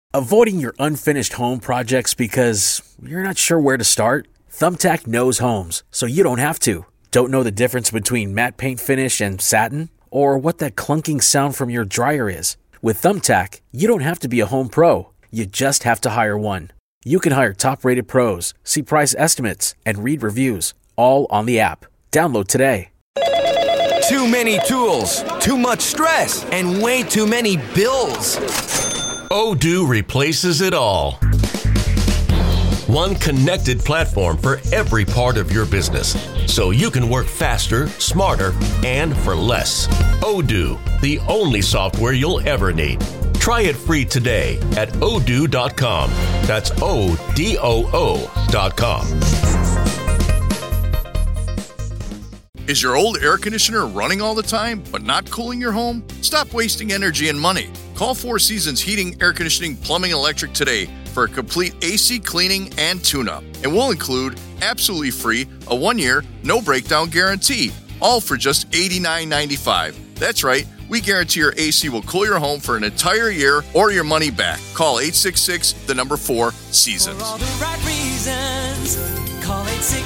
Avoiding your unfinished home projects because you're not sure where to start? Thumbtack knows homes, so you don't have to. Don't know the difference between matte paint finish and satin? Or what that clunking sound from your dryer is? With Thumbtack, you don't have to be a home pro. You just have to hire one. You can hire top-rated pros, see price estimates, and read reviews, all on the app. Download today. Too many tools, too much stress, and way too many bills. Odoo replaces it all. One connected platform for every part of your business, so you can work faster, smarter, and for less. Odoo, the only software you'll ever need. Try it free today at odoo.com. That's ODOO.com. Is your old air conditioner running all the time, but not cooling your home? Stop wasting energy and money. Call Four Seasons Heating, Air Conditioning, Plumbing, and Electric today for a complete AC cleaning and tune-up. And we'll include, absolutely free, a 1-year, no-breakdown guarantee, all for just $89.95. That's right, we guarantee your AC will cool your home for an entire year or your money back. Call 866-4-SEASONS. For all the right reasons, call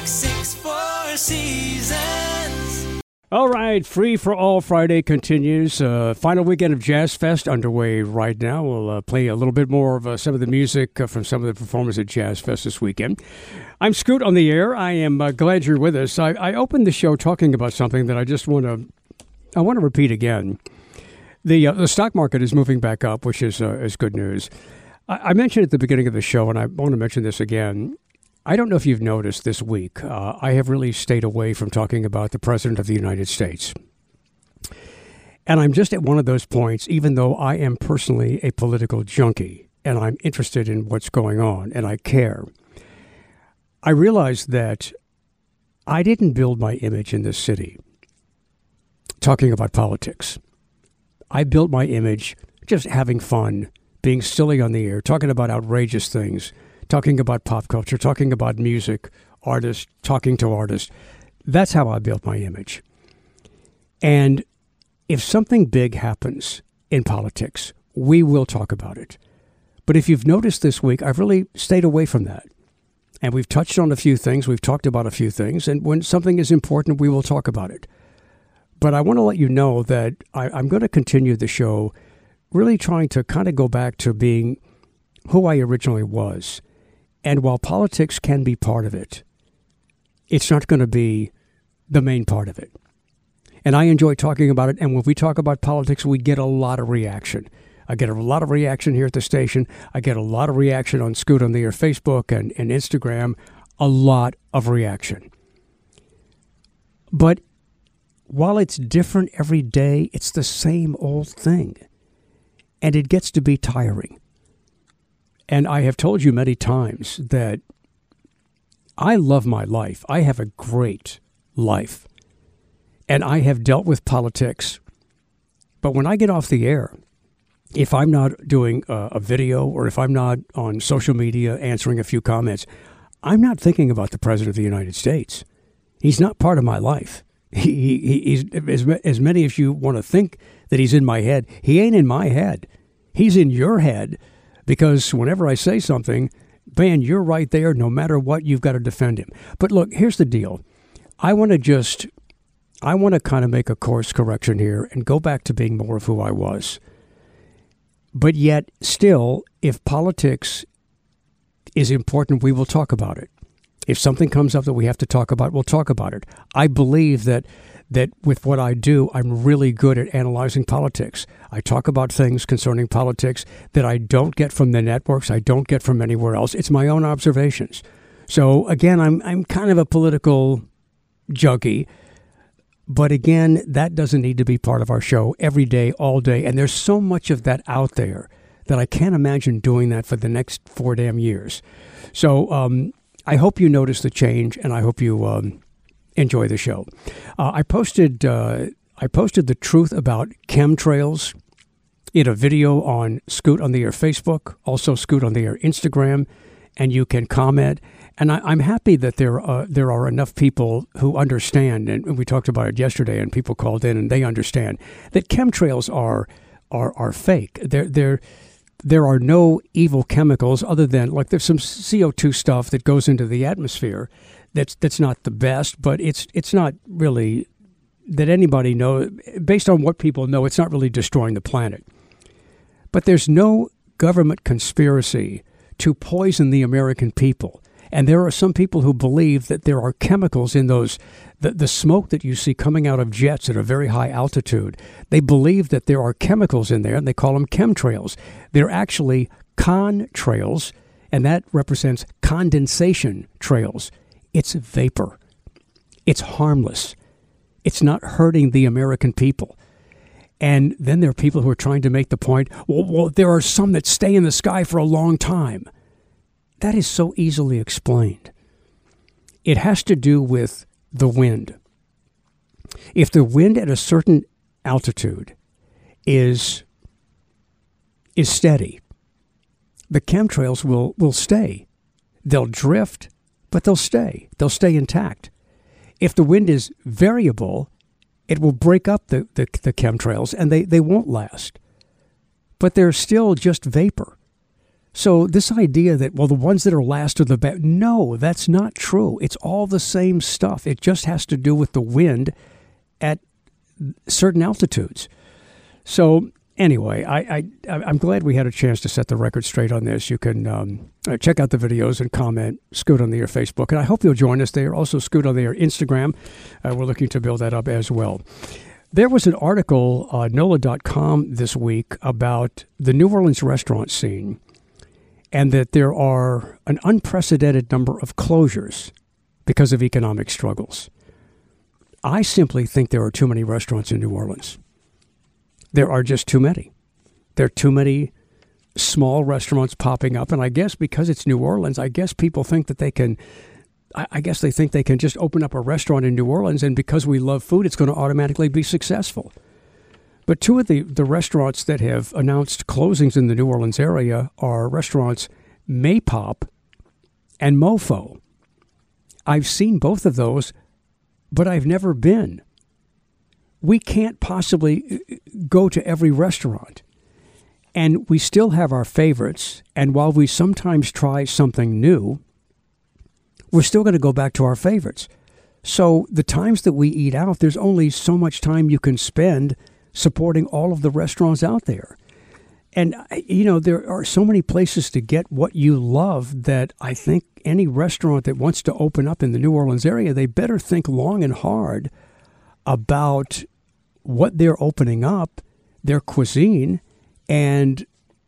866-4-SEASONS. All right, Free for All Friday continues. Final weekend of Jazz Fest underway right now. We'll play a little bit more of some of the music from some of the performers at Jazz Fest this weekend. I'm Scoot on the air. I am glad you're with us. I opened the show talking about something that I want to repeat again. The stock market is moving back up, which is good news. I mentioned at the beginning of the show, and I want to mention this again. I don't know if you've noticed this week, I have really stayed away from talking about the President of the United States. And I'm just at one of those points, even though I am personally a political junkie, and I'm interested in what's going on, and I care. I realized that I didn't build my image in this city talking about politics. I built my image just having fun, being silly on the air, talking about outrageous things, talking about pop culture, talking about music, artists, talking to artists. That's how I built my image. And if something big happens in politics, we will talk about it. But if you've noticed this week, I've really stayed away from that. And we've touched on a few things, we've talked about a few things, and when something is important, we will talk about it. But I want to let you know that I'm going to continue the show really trying to kind of go back to being who I originally was. And while politics can be part of it, it's not going to be the main part of it. And I enjoy talking about it. And when we talk about politics, we get a lot of reaction. I get a lot of reaction here at the station. I get a lot of reaction on Scoot on the Air Facebook and Instagram. A lot of reaction. But while it's different every day, it's the same old thing. And it gets to be tiring. And I have told you many times that I love my life. I have a great life. And I have dealt with politics. But when I get off the air, if I'm not doing a video or if I'm not on social media answering a few comments, I'm not thinking about the President of the United States. He's not part of my life. He's as many as you want to think that he's in my head. He ain't in my head. He's in your head. Because whenever I say something, man, you're right there. No matter what, you've got to defend him. But look, here's the deal. I want to kind of make a course correction here and go back to being more of who I was. But yet, still, if politics is important, we will talk about it. If something comes up that we have to talk about, we'll talk about it. I believe that with what I do, I'm really good at analyzing politics. I talk about things concerning politics that I don't get from the networks, I don't get from anywhere else. It's my own observations. So again, I'm kind of a political junkie. But again, that doesn't need to be part of our show every day, all day. And there's so much of that out there that I can't imagine doing that for the next 4 damn years. So I hope you notice the change, and I hope you enjoy the show. I posted the truth about chemtrails in a video on Scoot on the Air Facebook, also Scoot on the Air Instagram, and you can comment. And I'm happy that there are enough people who understand, and we talked about it yesterday, and people called in and they understand that chemtrails are fake. They're there are no evil chemicals other than, like, there's some CO2 stuff that goes into the atmosphere that's not the best, but it's not really that anybody know. Based on what people know, it's not really destroying the planet. But there's no government conspiracy to poison the American people. And there are some people who believe that there are chemicals in those, the smoke that you see coming out of jets at a very high altitude. They believe that there are chemicals in there, and they call them chemtrails. They're actually contrails, and that represents condensation trails. It's vapor. It's harmless. It's not hurting the American people. And then there are people who are trying to make the point, well, there are some that stay in the sky for a long time. That is so easily explained. It has to do with the wind. If the wind at a certain altitude is steady, the chemtrails will stay. They'll drift, but they'll stay. They'll stay intact. If the wind is variable, it will break up the chemtrails, and they won't last. But they're still just vapor. So this idea that, well, the ones that are last are the best, no, that's not true. It's all the same stuff. It just has to do with the wind at certain altitudes. So anyway, I'm glad we had a chance to set the record straight on this. You can check out the videos and comment, Scoot on the Air Facebook. And I hope you'll join us there. Also, Scoot on the Air Instagram. We're looking to build that up as well. There was an article on NOLA.com this week about the New Orleans restaurant scene, and that there are an unprecedented number of closures because of economic struggles. I simply think there are too many restaurants in New Orleans. There are just too many. There are too many small restaurants popping up, and I guess because it's New Orleans, I guess people think that they can, I guess they think they can just open up a restaurant in New Orleans, and because we love food, it's going to automatically be successful. But two of the restaurants that have announced closings in the New Orleans area are restaurants Maypop and Mofo. I've seen both of those, but I've never been. We can't possibly go to every restaurant. And we still have our favorites. And while we sometimes try something new, we're still going to go back to our favorites. So the times that we eat out, there's only so much time you can spend supporting all of the restaurants out there. And, you know, there are so many places to get what you love that I think any restaurant that wants to open up in the New Orleans area, they better think long and hard about what they're opening up, their cuisine, and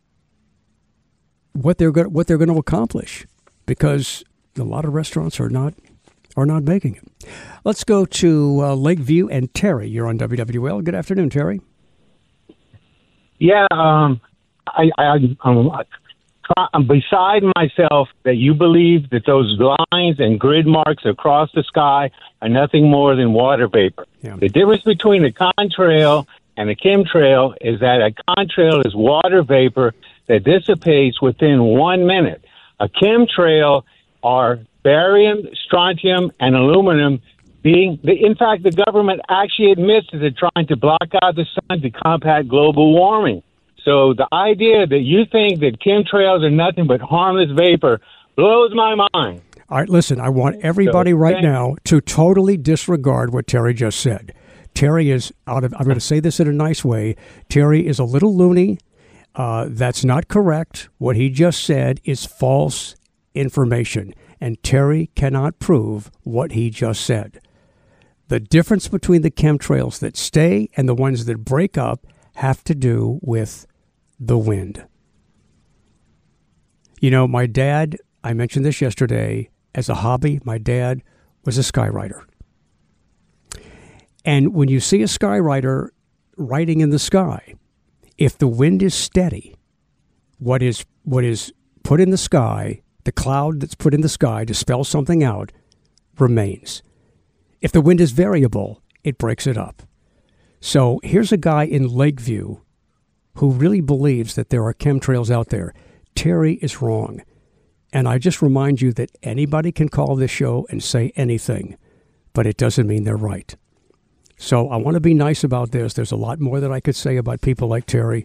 what they're going to accomplish, because a lot of restaurants are not making it. Let's go to Lakeview and Terry. You're on WWL. Good afternoon, Terry. Yeah, I'm beside myself that you believe that those lines and grid marks across the sky are nothing more than water vapor. Yeah. The difference between a contrail and a chemtrail is that a contrail is water vapor that dissipates within 1 minute. A chemtrail are barium, strontium, and aluminum in fact, the government actually admits that they're trying to block out the sun to combat global warming. So the idea that you think that chemtrails are nothing but harmless vapor blows my mind. All right, listen, I want everybody right now to totally disregard what Terry just said. Terry is I'm going to say this in a nice way. Terry is a little loony. That's not correct. What he just said is false information, and Terry cannot prove what he just said. The difference between the chemtrails that stay and the ones that break up have to do with the wind. You know, my dad, I mentioned this yesterday, as a hobby, my dad was a skywriter. And when you see a skywriter writing in the sky, if the wind is steady, what is put in the sky, the cloud that's put in the sky to spell something out, remains. If the wind is variable, it breaks it up. So here's a guy in Lakeview who really believes that there are chemtrails out there. Terry is wrong. And I just remind you that anybody can call this show and say anything, but it doesn't mean they're right. So I want to be nice about this. There's a lot more that I could say about people like Terry,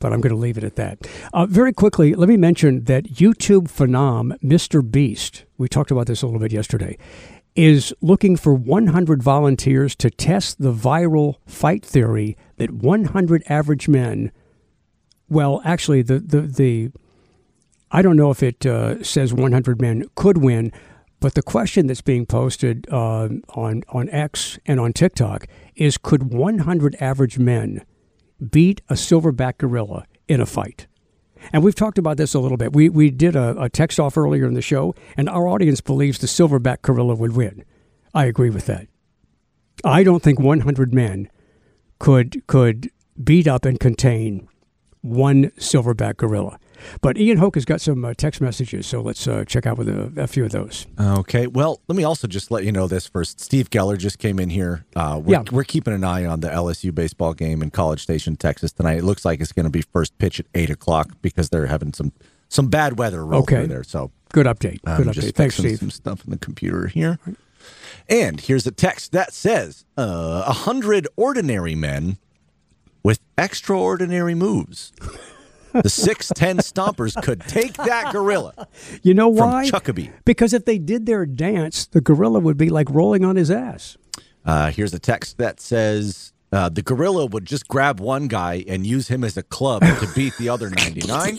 but I'm going to leave it at that. Very quickly, let me mention that YouTube phenom Mr. Beast, we talked about this a little bit yesterday, is looking for 100 volunteers to test the viral fight theory that 100 average men, well, actually, the I don't know if it says 100 men could win, but the question that's being posted on X and on TikTok is, could 100 average men beat a silverback gorilla in a fight? And we've talked about this a little bit. We did a text off earlier in the show, and our audience believes the silverback gorilla would win. I agree with that. I don't think 100 men could beat up and contain one silverback gorilla. But Ian Hoke has got some text messages, so let's check out with a few of those. Okay. Well, let me also just let you know this first. Steve Geller just came in here. We're keeping an eye on the LSU baseball game in College Station, Texas tonight. It looks like it's going to be first pitch at 8 o'clock because they're having some bad weather roll through there. So good update. Good update. Thanks, Steve. Some stuff in the computer here. And here's a text that says 100 ordinary men with extraordinary moves. The 6'10" Stompers could take that gorilla. You know why? From Chuckabee. Because if they did their dance, the gorilla would be like rolling on his ass. Here's a text that says the gorilla would just grab one guy and use him as a club to beat the other 99.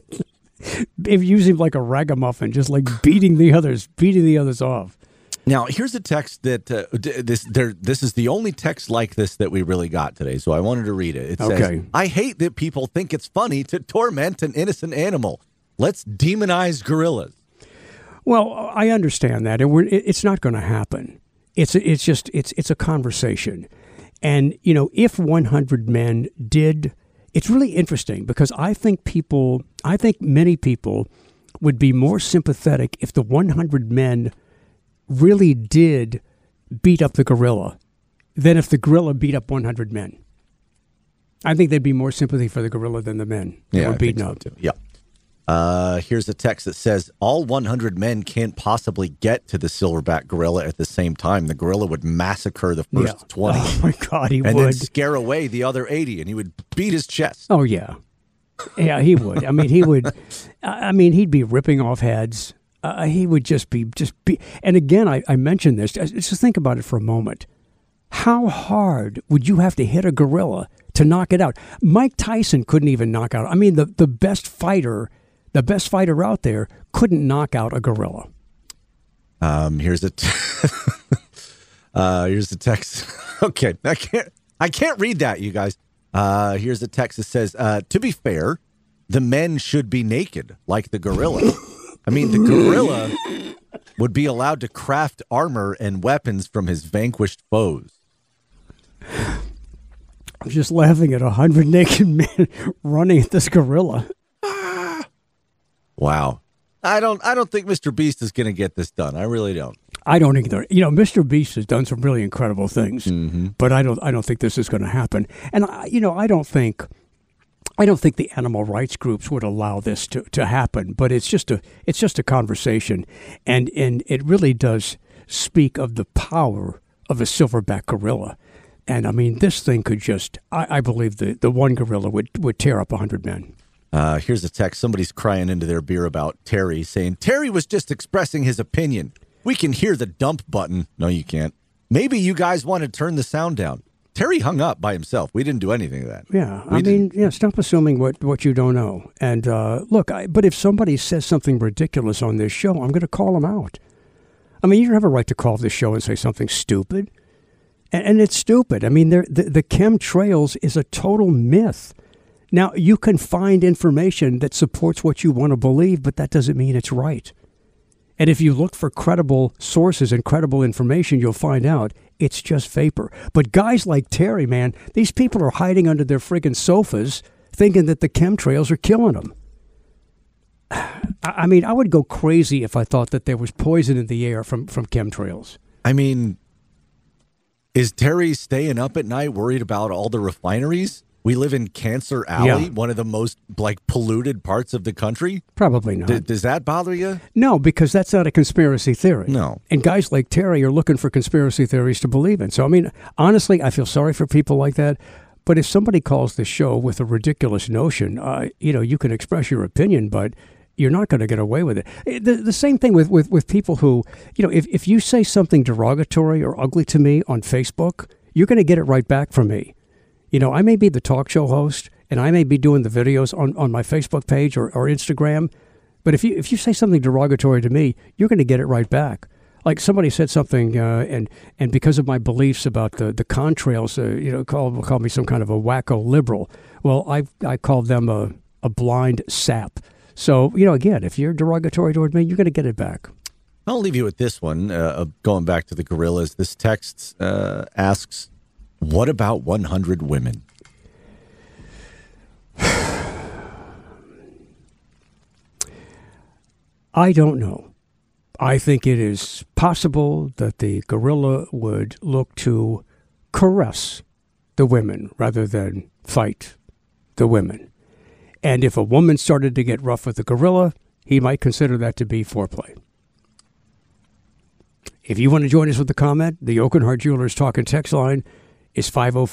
If you use him like a ragamuffin, just like beating the others off. Now, here's a text that this is the only text like this that we really got today, so I wanted to read it. It says, I hate that people think it's funny to torment an innocent animal. Let's demonize gorillas. Well, I understand that, and it's not going to happen. It's a conversation. And, if 100 men did, it's really interesting because I think many people would be more sympathetic if the 100 men really did beat up the gorilla than if the gorilla beat up 100 men. I think there'd be more sympathy for the gorilla than the men that were beaten up. Yeah. Here's a text that says, all 100 men can't possibly get to the silverback gorilla at the same time. The gorilla would massacre the first 20. Oh, my God, he would. And then scare away the other 80, and he would beat his chest. Oh, yeah. Yeah, he would. I mean, he'd be ripping off heads. He would just be. And again, I mentioned this. Just think about it for a moment. How hard would you have to hit a gorilla to knock it out? Mike Tyson couldn't even knock out. I mean, the best fighter out there couldn't knock out a gorilla. Here's a text. Okay, I can't read that, you guys. Here's a text that says, to be fair, the men should be naked like the gorilla. I mean, the gorilla would be allowed to craft armor and weapons from his vanquished foes. I'm just laughing at 100 naked men running at this gorilla. Wow. I don't think Mr. Beast is going to get this done. I really don't. I don't either. Mr. Beast has done some really incredible things, but I don't think this is going to happen. And I don't think the animal rights groups would allow this to happen, but it's just a conversation, and it really does speak of the power of a silverback gorilla. And I mean, this thing could just, I believe the one gorilla would tear up 100 men. Here's a text. Somebody's crying into their beer about Terry, saying, Terry was just expressing his opinion. We can hear the dump button. No, you can't. Maybe you guys want to turn the sound down. Terry hung up by himself. We didn't do anything of that. Yeah, stop assuming what you don't know. And look, but if somebody says something ridiculous on this show, I'm going to call them out. I mean, you have a right to call this show and say something stupid. And it's stupid. I mean, the chemtrails is a total myth. Now, you can find information that supports what you want to believe, but that doesn't mean it's right. And if you look for credible sources and credible information, you'll find out it's just vapor. But guys like Terry, man, these people are hiding under their friggin' sofas thinking that the chemtrails are killing them. I mean, I would go crazy if I thought that there was poison in the air from chemtrails. I mean, is Terry staying up at night worried about all the refineries? We live in Cancer Alley, one of the most polluted parts of the country. Probably not. Does that bother you? No, because that's not a conspiracy theory. No. And guys like Terry are looking for conspiracy theories to believe in. So, I mean, honestly, I feel sorry for people like that. But if somebody calls the show with a ridiculous notion, you can express your opinion, but you're not going to get away with it. The same thing with people who, if you say something derogatory or ugly to me on Facebook, you're going to get it right back from me. I may be the talk show host, and I may be doing the videos on my Facebook page or Instagram, but if you say something derogatory to me, you're going to get it right back. Like somebody said something, and because of my beliefs about the contrails, called me some kind of a wacko liberal. Well, I called them a blind sap. So, again, if you're derogatory toward me, you're going to get it back. I'll leave you with this one. Going back to the gorillas, this text asks, what about 100 women? I don't know. I think it is possible that the gorilla would look to caress the women rather than fight the women. And if a woman started to get rough with the gorilla, he might consider that to be foreplay. If you want to join us with a comment, the Oakenhart Jewelers Talk and Text line is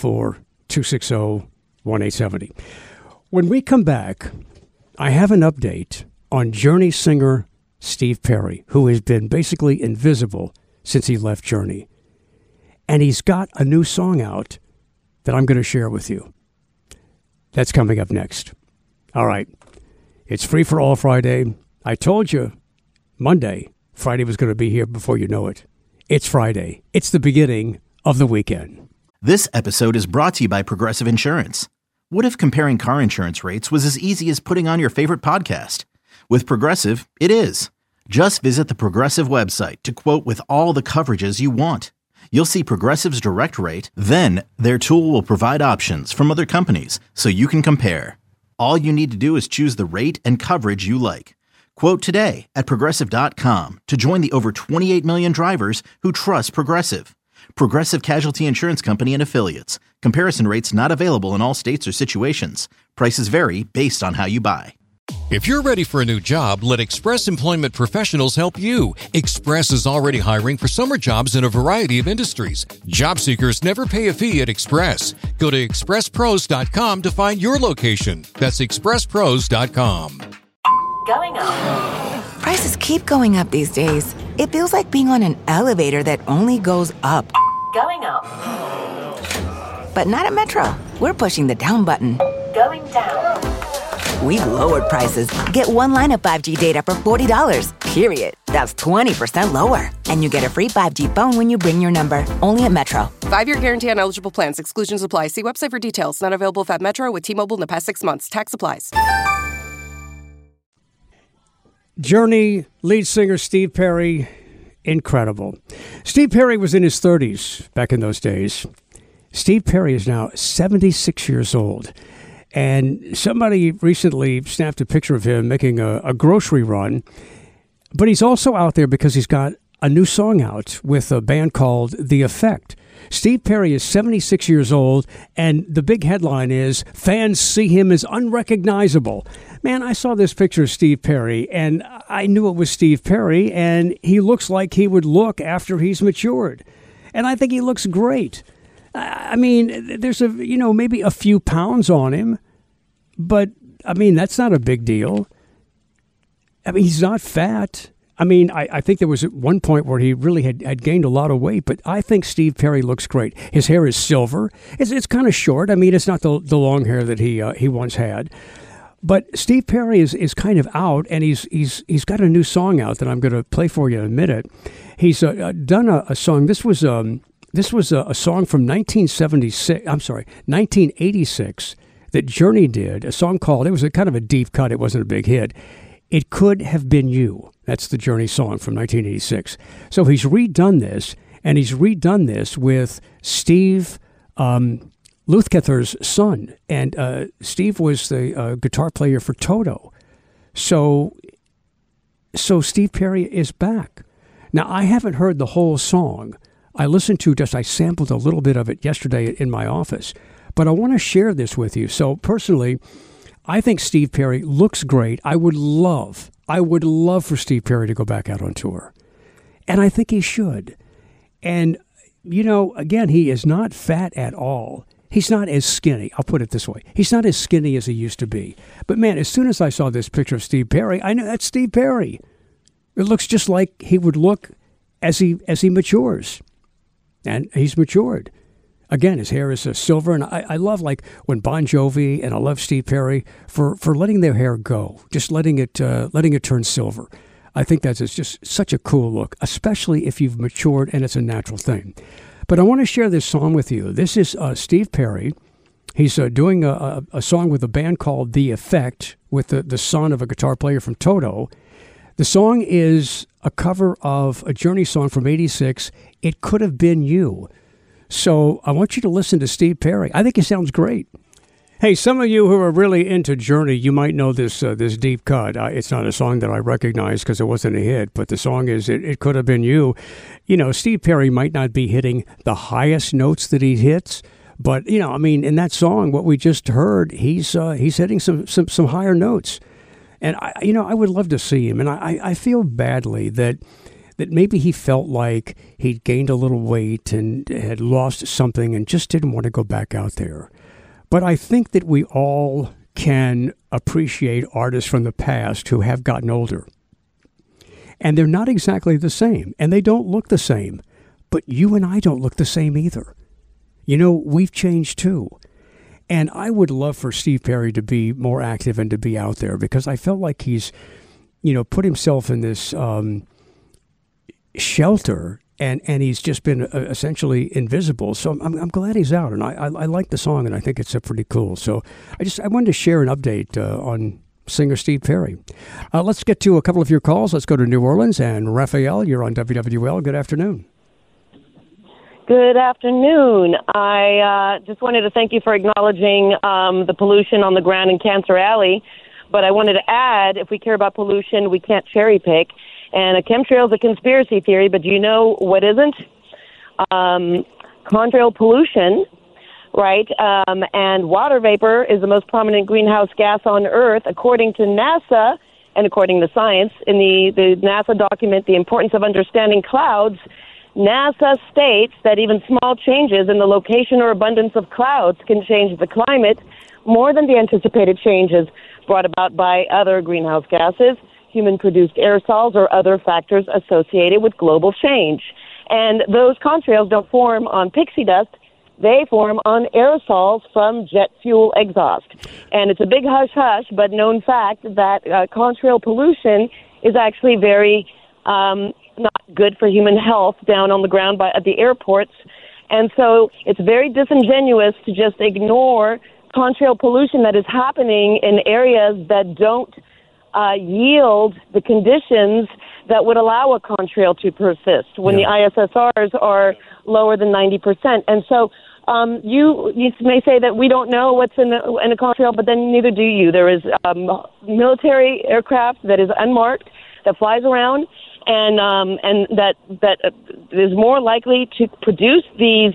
504-260-1870. When we come back, I have an update on Journey singer Steve Perry, who has been basically invisible since he left Journey. And he's got a new song out that I'm going to share with you. That's coming up next. All right. It's Free for All Friday. I told you Friday was going to be here before you know it. It's Friday. It's the beginning of the weekend. This episode is brought to you by Progressive Insurance. What if comparing car insurance rates was as easy as putting on your favorite podcast? With Progressive, it is. Just visit the Progressive website to quote with all the coverages you want. You'll see Progressive's direct rate, then their tool will provide options from other companies so you can compare. All you need to do is choose the rate and coverage you like. Quote today at Progressive.com to join the over 28 million drivers who trust Progressive. Progressive Casualty Insurance Company and Affiliates. Comparison rates not available in all states or situations. Prices vary based on how you buy. If you're ready for a new job, let Express Employment Professionals help you. Express is already hiring for summer jobs in a variety of industries. Job seekers never pay a fee at Express. Go to expresspros.com to find your location. That's expresspros.com. Going up. Prices keep going up these days. It feels like being on an elevator that only goes up. Going up. But not at Metro. We're pushing the down button. Going down. We've lowered prices. Get one line of 5G data for $40, period. That's 20% lower. And you get a free 5G phone when you bring your number. Only at Metro. 5-year guarantee on eligible plans. Exclusions apply. See website for details. Not available at Metro with T-Mobile in the past 6 months. Tax applies. Journey lead singer Steve Perry, incredible. Steve Perry was in his 30s back in those days. Steve Perry is now 76 years old. And somebody recently snapped a picture of him making a grocery run. But he's also out there because he's got a new song out with a band called The Effect. Steve Perry is 76 years old, and the big headline is, fans see him as unrecognizable. Man, I saw this picture of Steve Perry, and I knew it was Steve Perry, and he looks like he would look after he's matured. And I think he looks great. I mean, there's maybe a few pounds on him, but, I mean, that's not a big deal. I mean, he's not fat. I mean, I think there was at one point where he really had gained a lot of weight, but I think Steve Perry looks great. His hair is silver. It's kind of short. I mean, it's not the long hair that he once had. But Steve Perry is kind of out, and he's got a new song out that I'm going to play for you in a minute. He's done a song. This was a song from 1986 that Journey did, a song called, it was a kind of a deep cut. It wasn't a big hit. It Could Have Been You. That's the Journey song from 1986. So he's redone this, and he's redone this with Steve Lukather's son. And Steve was the guitar player for Toto. So Steve Perry is back. Now, I haven't heard the whole song. I sampled a little bit of it yesterday in my office. But I want to share this with you. So personally, I think Steve Perry looks great. I would love for Steve Perry to go back out on tour. And I think he should. And, again, he is not fat at all. He's not as skinny. I'll put it this way. He's not as skinny as he used to be. But, man, as soon as I saw this picture of Steve Perry, I know that's Steve Perry. It looks just like he would look as he matures. And he's matured. Again, his hair is silver. And I love, like, when Bon Jovi and I love Steve Perry for letting their hair go, just letting it turn silver. I think that's just such a cool look, especially if you've matured and it's a natural thing. But I want to share this song with you. This is Steve Perry. He's doing a song with a band called The Effect with the son of a guitar player from Toto. The song is a cover of a Journey song from '86, It Could Have Been You. So I want you to listen to Steve Perry. I think he sounds great. Hey, some of you who are really into Journey, you might know this deep cut. It's not a song that I recognize because it wasn't a hit, but the song is It Could Have Been You. You know, Steve Perry might not be hitting the highest notes that he hits, but, you know, I mean, in that song, what we just heard, he's hitting some higher notes. And, I would love to see him. And I feel badly that maybe he felt like he'd gained a little weight and had lost something and just didn't want to go back out there. But I think that we all can appreciate artists from the past who have gotten older. And they're not exactly the same, and they don't look the same. But you and I don't look the same either. You know, we've changed too. And I would love for Steve Perry to be more active and to be out there because I felt like he's, put himself in this shelter. And he's just been essentially invisible. So I'm glad he's out. And I like the song, and I think it's pretty cool. So I wanted to share an update on singer Steve Perry. Let's get to a couple of your calls. Let's go to New Orleans. And Raphael, you're on WWL. Good afternoon. Good afternoon. I just wanted to thank you for acknowledging the pollution on the ground in Cancer Alley. But I wanted to add, if we care about pollution, we can't cherry pick. And a chemtrail is a conspiracy theory, but do you know what isn't? Contrail pollution, right? And water vapor is the most prominent greenhouse gas on Earth, according to NASA and according to science. In the NASA document, The Importance of Understanding Clouds, NASA states that even small changes in the location or abundance of clouds can change the climate more than the anticipated changes brought about by other greenhouse gases, human-produced aerosols, or other factors associated with global change. And those contrails don't form on pixie dust. They form on aerosols from jet fuel exhaust. And it's a big hush-hush, but known fact that contrail pollution is actually very not good for human health down on the ground at the airports. And so it's very disingenuous to just ignore contrail pollution that is happening in areas that don't yield the conditions that would allow a contrail to persist when the ISSRs are lower than 90%. And so you may say that we don't know what's in a contrail, but then neither do you. There is military aircraft that is unmarked that flies around and that is more likely to produce these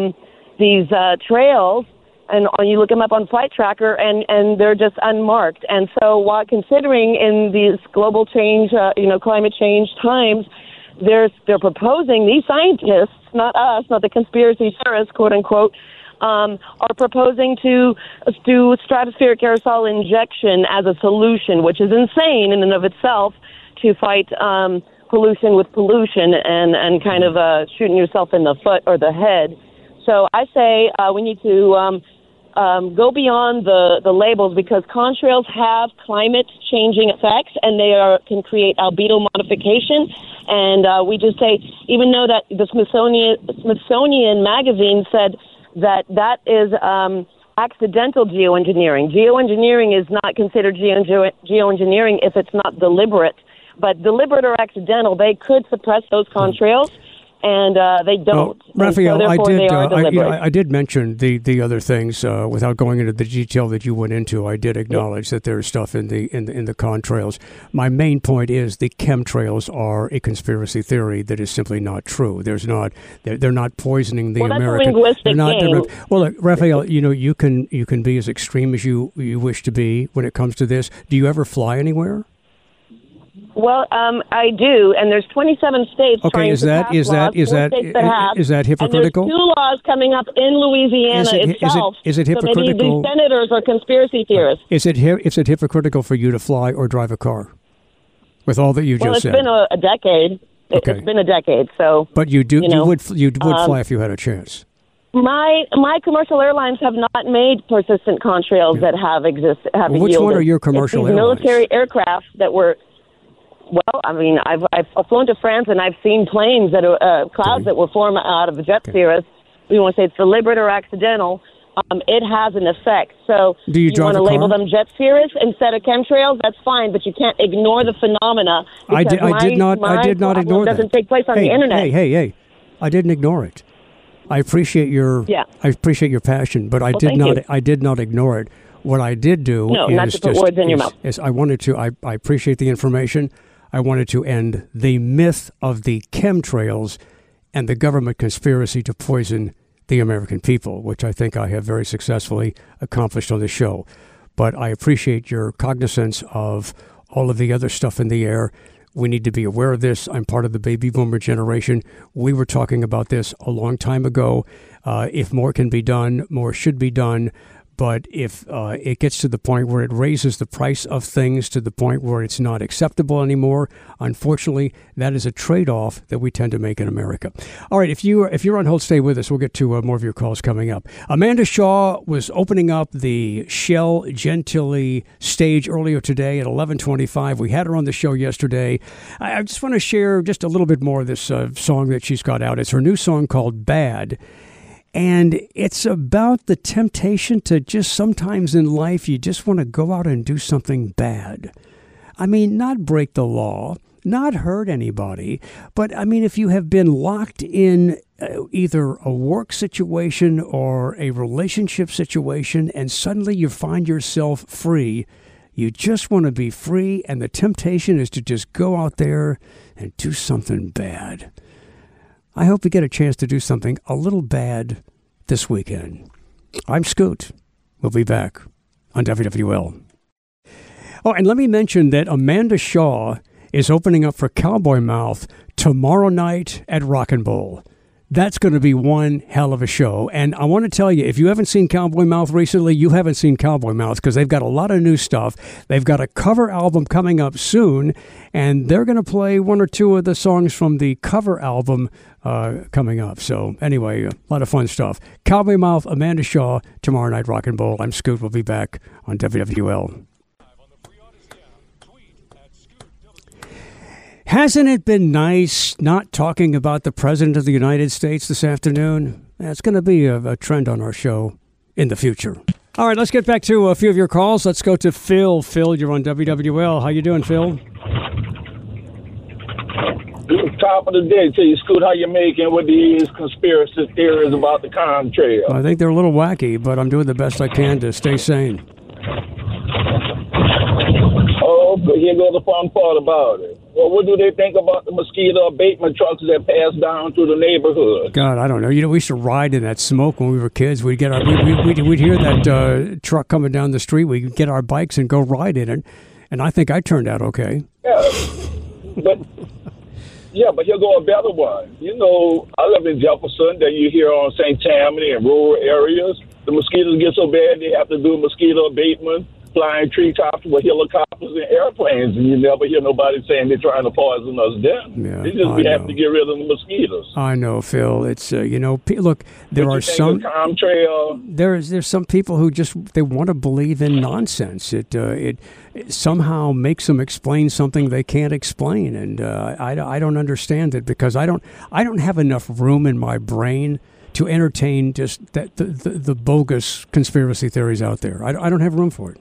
trails. And you look them up on Flight Tracker, and they're just unmarked. And so, while considering in these global change, climate change times, they're proposing, these scientists, not us, not the conspiracy theorists, quote unquote, are proposing to do stratospheric aerosol injection as a solution, which is insane in and of itself to fight pollution with pollution and kind of shooting yourself in the foot or the head. So I say we need to go beyond the labels because contrails have climate-changing effects and they can create albedo modification. And we just say, even though that the Smithsonian magazine said that is accidental geoengineering. Geoengineering is not considered geoengineering if it's not deliberate. But deliberate or accidental, they could suppress those contrails. And they don't. Raphael, so I did mention the other things without going into the detail that you went into. I did acknowledge that there's stuff in the contrails. My main point is the chemtrails are a conspiracy theory that is simply not true. They're not poisoning the American. That's a linguistic game. Well, look, Raphael, you can be as extreme as you wish to be when it comes to this. Do you ever fly anywhere? Well, I do, and there's 27 states. Okay, trying is to that pass is laws, that is four that states that have, is that hypocritical? And there's 2 laws coming up in Louisiana itself. Is it So maybe hypocritical? these senators are conspiracy theorists. Is it hypocritical for you to fly or drive a car? With all that you Well, just it's said. been a decade. Okay. It's been a decade. So, But you would um, fly if you had a chance. My commercial airlines have not made persistent contrails that have Well, which yielded. one are your It's commercial these airlines? military aircraft that were. Well, I mean, I've flown to France and I've seen planes that are clouds that were formed out of jet cirrus. We want to say it's deliberate or accidental. It has an effect. So Do you drive want to a label car? them jet cirrus instead of chemtrails? That's fine, but you can't ignore the phenomena. I did not problem ignore that. doesn't take place on hey, the internet. Hey! I didn't ignore it. I appreciate your passion, but I did not ignore it. What I did do not to put words in your mouth. is I wanted to. I appreciate the information. I wanted to end the myth of the chemtrails and the government conspiracy to poison the American people, which I think I have very successfully accomplished on the show. But I appreciate your cognizance of all of the other stuff in the air. We need to be aware of this. I'm part of the baby boomer generation. We were talking about this a long time ago. If more can be done, more should be done. But if it gets to the point where it raises the price of things to the point where it's not acceptable anymore, unfortunately, that is a trade-off that we tend to make in America. All right, if you're on hold, stay with us. We'll get to more of your calls coming up. Amanda Shaw was opening up the Shell Gentilly stage earlier today at 11:25. We had her on the show yesterday. I just want to share just a little bit more of this song that she's got out. It's her new song called Bad. And it's about the temptation to just sometimes in life, you just want to go out and do something bad. I mean, not break the law, not hurt anybody, but I mean, if you have been locked in either a work situation or a relationship situation and suddenly you find yourself free, you just want to be free, and the temptation is to just go out there and do something bad. I hope you get a chance to do something a little bad this weekend. I'm Scoot. We'll be back on WWL. Oh, and let me mention that Amanda Shaw is opening up for Cowboy Mouth tomorrow night at Rock and Bowl. That's going to be one hell of a show. And I want to tell you, if you haven't seen Cowboy Mouth recently, you haven't seen Cowboy Mouth because they've got a lot of new stuff. They've got a cover album coming up soon, and they're going to play one or two of the songs from the cover album coming up. So anyway, a lot of fun stuff. Cowboy Mouth, Amanda Shaw, tomorrow night, Rock and Bowl. I'm Scoot. We'll be back on WWL. Hasn't it been nice not talking about the President of the United States this afternoon? That's going to be a trend on our show in the future. All right, let's get back to a few of your calls. Let's go to Phil. Phil, you're on WWL. How you doing, Phil? Top of the day, tell you, Scoot, how you making with these conspiracy theories about the contrail? I think they're a little wacky, but I'm doing the best I can to stay sane. Oh, but here goes the fun part about it. Well, what do they think about the mosquito abatement trucks that pass down through the neighborhood? God, I don't know. You know, we used to ride in that smoke when we were kids. We'd get we'd hear that truck coming down the street. We'd get our bikes and go ride in it. And I think I turned out okay. But here go a better one. You know, I live in Jefferson. That you hear on St. Tammany and rural areas. The mosquitoes get so bad they have to do mosquito abatement, flying treetops with helicopters and airplanes, and you never hear nobody saying they're trying to poison us then. Yeah, They just have to get rid of the mosquitoes. I know, Phil. It's look, there are some there's some people who just they want to believe in nonsense. It somehow makes them explain something they can't explain, and I don't understand it because I don't have enough room in my brain to entertain just that the bogus conspiracy theories out there. I don't have room for it.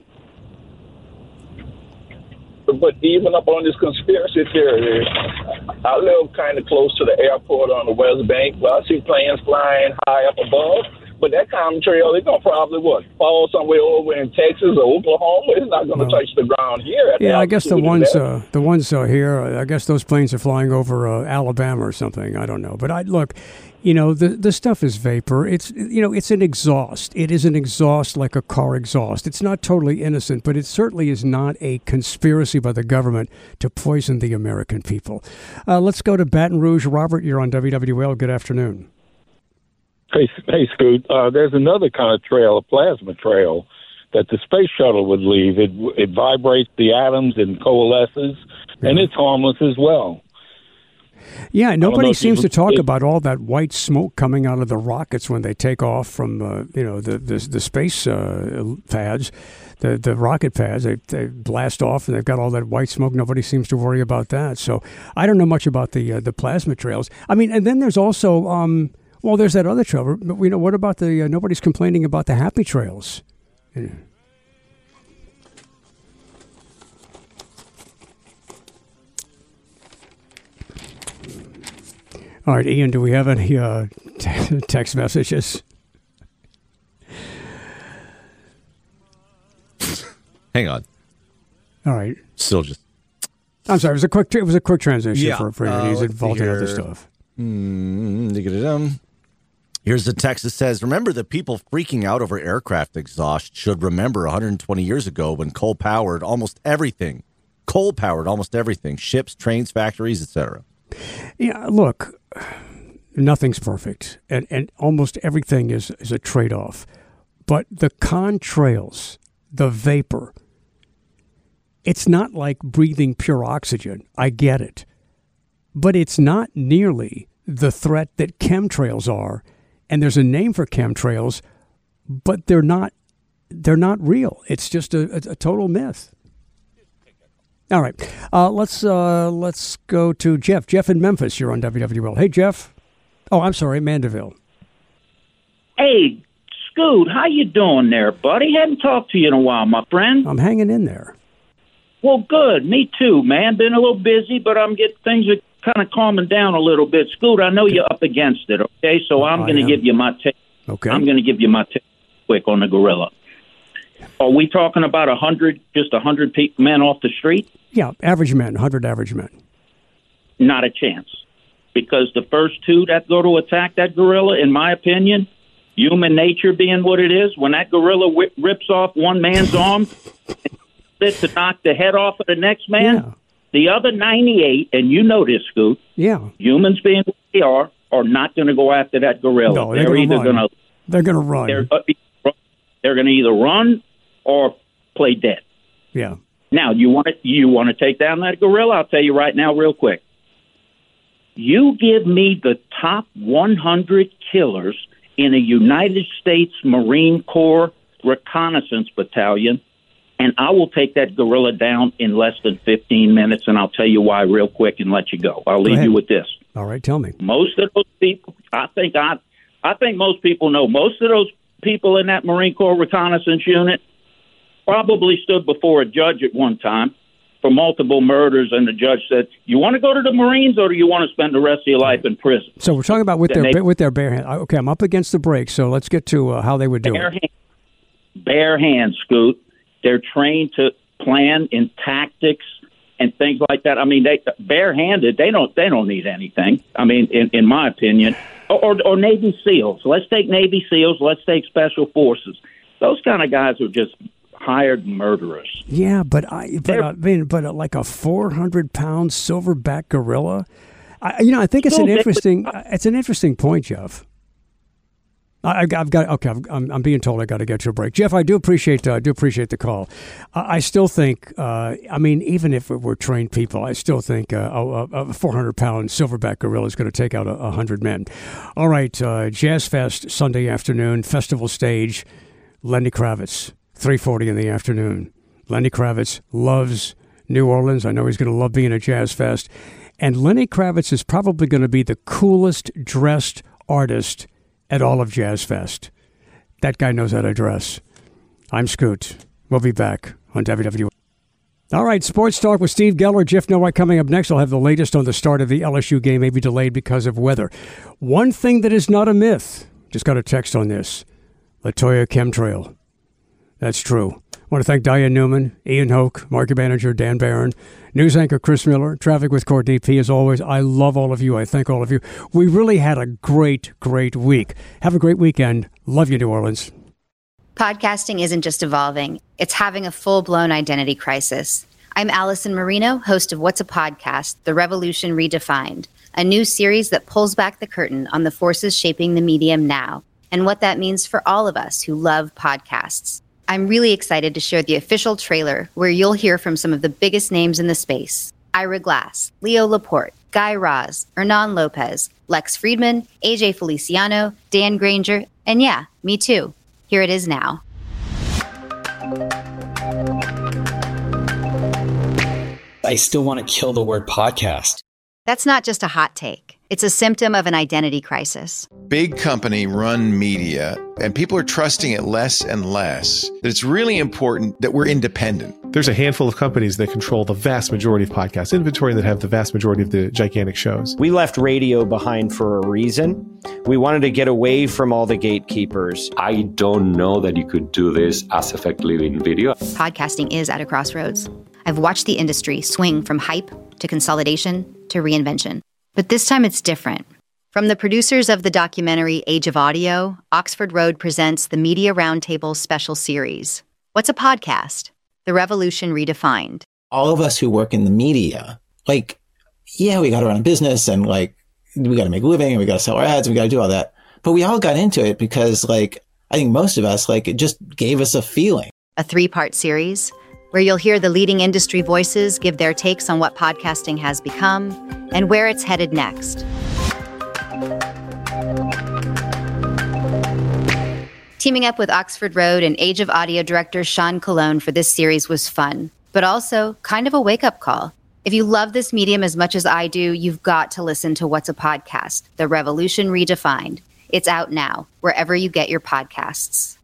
But even up on this conspiracy theory, I live kind of close to the airport on the West Bank. Well, I see planes flying high up above. But that contrail, they're going to probably, fall somewhere over in Texas or Oklahoma. It's not going to touch the ground here. Yeah, I guess the ones here, I guess those planes are flying over Alabama or something. I don't know. But look, You know, the stuff is vapor. It's an exhaust. It is an exhaust like a car exhaust. It's not totally innocent, but it certainly is not a conspiracy by the government to poison the American people. Let's go to Baton Rouge. Robert, you're on WWL. Good afternoon. Hey, Scoot. There's another kind of trail, a plasma trail, that the space shuttle would leave. It vibrates the atoms and coalesces, and it's harmless as well. Yeah, nobody seems to talk about all that white smoke coming out of the rockets when they take off from the space pads, the rocket pads. They blast off and they've got all that white smoke. Nobody seems to worry about that. So I don't know much about the plasma trails. I mean, and then there's also there's that other trail. What about the nobody's complaining about the happy trails? All right, Ian, do we have any text messages? Hang on. All right. Still just. I'm sorry. It was a quick transition for Ian. He's involved in other stuff. Here's the text that says, remember the people freaking out over aircraft exhaust should remember 120 years ago when coal powered almost everything. Ships, trains, factories, etc. Yeah, look, nothing's perfect, and almost everything is a trade-off. But the contrails, the vapor, it's not like breathing pure oxygen. I get it. But it's not nearly the threat that chemtrails are. And there's a name for chemtrails, but they're not real. It's just a total myth. All right, let's go to Jeff. Jeff in Memphis, you're on WWL. Hey, Jeff. Oh, I'm sorry, Mandeville. Hey, Scoot, how you doing there, buddy? Hadn't talked to you in a while, my friend. I'm hanging in there. Well, good. Me too, man. Been a little busy, but things are kind of calming down a little bit. Scoot, I know you're up against it, okay? So I'm going to give you my take. Okay. I'm going to give you my take quick on the gorilla. Are we talking about 100 men off the street? Yeah, average men, 100 average men. Not a chance. Because the first two that go to attack that gorilla, in my opinion, human nature being what it is, when that gorilla rips off one man's arm to knock the head off of the next man, the other 98, and you know this, Scoot, humans being what they are not going to go after that gorilla. No, they're going to run. They're going to either run or play dead. Yeah. Now, you want to take down that gorilla? I'll tell you right now real quick. You give me the top 100 killers in a United States Marine Corps reconnaissance battalion, and I will take that gorilla down in less than 15 minutes, and I'll tell you why real quick and let you go. I'll leave you with this. All right, tell me. Most of those people, I think most people know, most of those people in that Marine Corps reconnaissance unit probably stood before a judge at one time for multiple murders, and the judge said, you want to go to the Marines or do you want to spend the rest of your life in prison? So we're talking about with their bare hands. Okay, I'm up against the break, so let's get to how they would do it. Bare hands, Scoot. They're trained to plan in tactics and things like that. I mean, barehanded, they don't need anything. I mean, in my opinion, or Navy SEALs. Let's take Navy SEALs. Let's take Special Forces. Those kind of guys are just hired murderers. Yeah, but like a 400-pound silverback gorilla. I think it's an interesting point, Jeff. I'm being told I got to get to a break. Jeff, I do appreciate the call. I still think, even if it were trained people, I still think a 400-pound silverback gorilla is going to take out 100 men. All right, Jazz Fest Sunday afternoon, festival stage, Lenny Kravitz. 3:40 in the afternoon. Lenny Kravitz loves New Orleans. I know he's going to love being at Jazz Fest. And Lenny Kravitz is probably going to be the coolest dressed artist at all of Jazz Fest. That guy knows how to dress. I'm Scoot. We'll be back on WWE. All right, Sports Talk with Steve Geller, Jeff Nowak coming up next. I'll have the latest on the start of the LSU game, maybe delayed because of weather. One thing that is not a myth, just got a text on this, Latoya Chemtrail. That's true. I want to thank Diane Newman, Ian Hoke, market manager Dan Barron, news anchor Chris Miller, traffic with Courtney P. As always, I love all of you. I thank all of you. We really had a great, great week. Have a great weekend. Love you, New Orleans. Podcasting isn't just evolving. It's having a full-blown identity crisis. I'm Allison Marino, host of What's a Podcast? The Revolution Redefined, a new series that pulls back the curtain on the forces shaping the medium now and what that means for all of us who love podcasts. I'm really excited to share the official trailer where you'll hear from some of the biggest names in the space. Ira Glass, Leo Laporte, Guy Raz, Hernan Lopez, Lex Friedman, AJ Feliciano, Dan Granger, and yeah, me too. Here it is now. I still want to kill the word podcast. That's not just a hot take. It's a symptom of an identity crisis. Big company run media, and people are trusting it less and less. That it's really important that we're independent. There's a handful of companies that control the vast majority of podcast inventory and that have the vast majority of the gigantic shows. We left radio behind for a reason. We wanted to get away from all the gatekeepers. I don't know that you could do this as effectively in video. Podcasting is at a crossroads. I've watched the industry swing from hype to consolidation to reinvention. But this time it's different. From the producers of the documentary Age of Audio, Oxford Road presents the Media Roundtable special series. What's a podcast? The Revolution Redefined. All of us who work in the media, we got to run a business and we got to make a living and we got to sell our ads and we got to do all that. But we all got into it because I think most of us, it just gave us a feeling. A 3-part series where you'll hear the leading industry voices give their takes on what podcasting has become and where it's headed next. Teaming up with Oxford Road and Age of Audio director Sean Colon for this series was fun, but also kind of a wake-up call. If you love this medium as much as I do, you've got to listen to What's a Podcast? The Revolution Redefined. It's out now, wherever you get your podcasts.